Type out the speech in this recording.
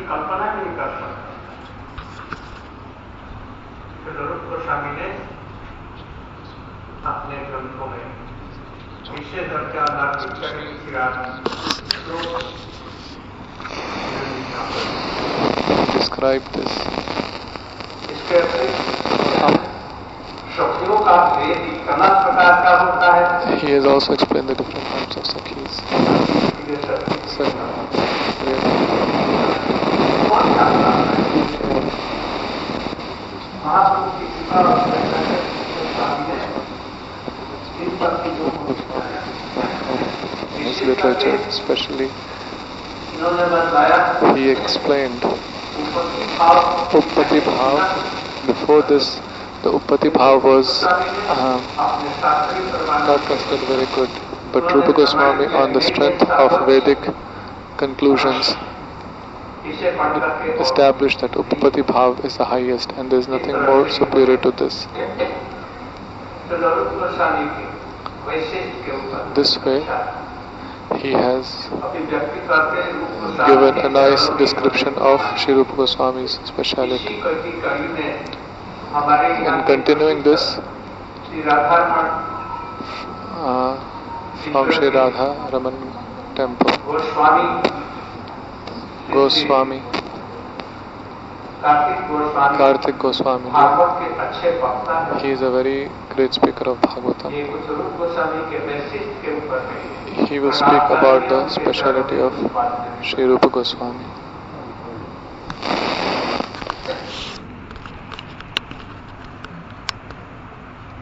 कल्पना नहीं कर सकते। स्वरूप गोस्वामी ने अपने ग्रंथों में विशेष धर्म के आधार पर describe this. इसके शक्तियों का भेद इतना प्रकार का होता है। He has also explained the different types of sakhis. In his literature, especially, he explained Uppati Bhav. Before this, the Uppati Bhav was not considered very good, but Rupa Goswami, on the strength of Vedic conclusions, established that Uppati Bhav is the highest and there is nothing more superior to this. This way, he has given a nice description of Sri Rupa Goswami's speciality. In continuing this, from Sri Radha Raman Temple, Goswami, Karthik Goswami, he is a very great speaker of Bhagavatam. He will speak about the speciality of Sri Rupa Goswami.